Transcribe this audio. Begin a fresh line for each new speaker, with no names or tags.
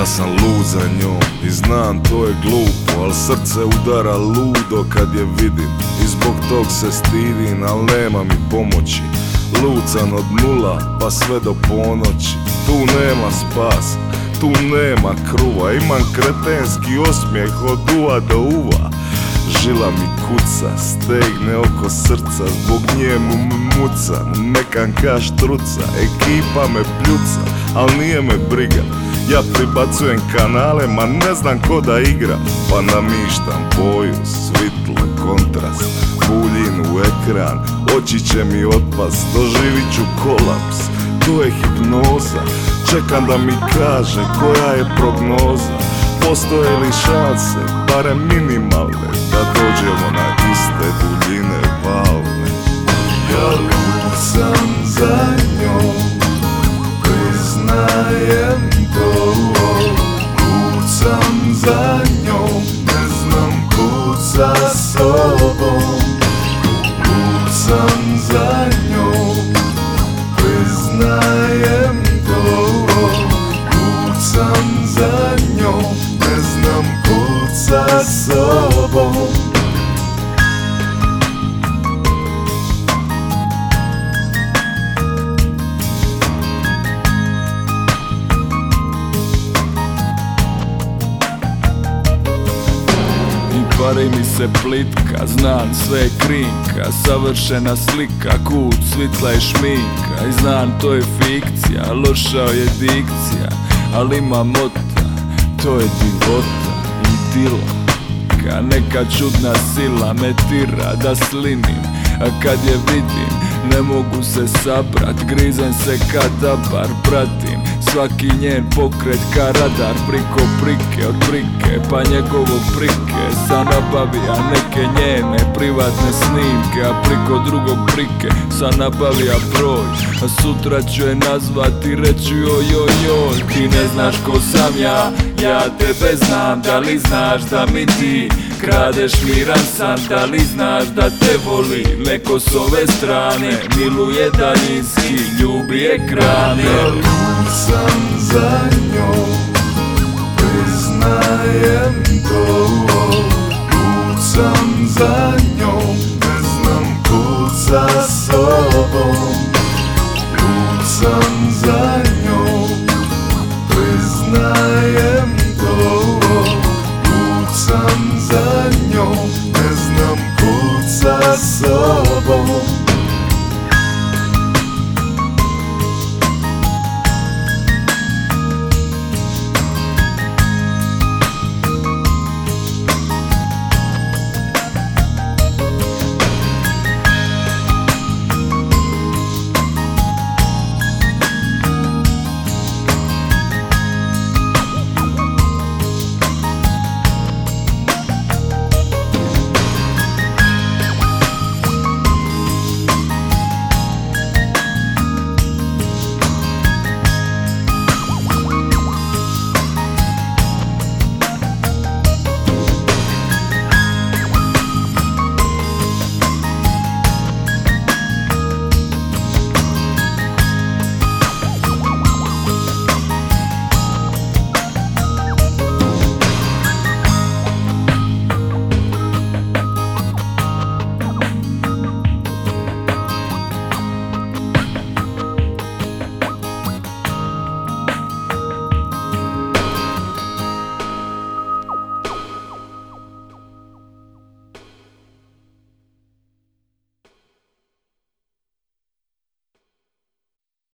Ja sam lud za njom i znam to je glupo, al srce udara ludo kad je vidim i zbog tog se stidim, al nema mi pomoći. Lud sam od nula pa sve do ponoći. Tu nema spasa, tu nema kruva. Imam kretenski osmijeh od uva do uva. Žila mi kuca, stegne oko srca, zbog njemu me muca, mekanka štruca. Ekipa me pljuca, al nije me briga. Ja pribacujem kanale, ma ne znam ko da igra. Pa namištam boju, svitlo, kontrast, buljin u ekran, oči će mi otpast, doživit ću kolaps. To je hipnoza, čekam da mi kaže koja je prognoza. Postoje li šanse, barem minimalne, da dođemo na iste duljine valne. Ja lud sam za njom, priznajem to. Lud sam za njom, ne znam kud sa sobom. Lud sam za njom, priznajem to. Lud sam za njom, ne znam kud sa sobom.
Pare mi se plitka, znam sve je krinka, savršena slika, kut, svitla i šminka. I znam to je fikcija, loša je dikcija, ali ima mota, to je divota i dila. Neka čudna sila me tira da slinim, a kad je vidim ne mogu se sabrat. Grizem se kad tabar, pratim svaki njen pokret ka radar. Priko prike, od prike pa njegovo prike sa nabavija neke njene privatne snimke. A priko drugog prike sa nabavija broj, a sutra ću je nazvati i reći joj joj joj. Ti ne znaš ko sam ja, ja tebe znam. Da li znaš da mi ti kradeš miran san? Da li znaš da te voli neko s ove strane? Miluje daljinski, ljubi ekrane.
Ja lud sam za njom, priznajem to. Lud sam za njom, ne znam kud sa sobom. Lud sam za njom, priznajem to. Lud sam za njom, ne znam kud sa sobom.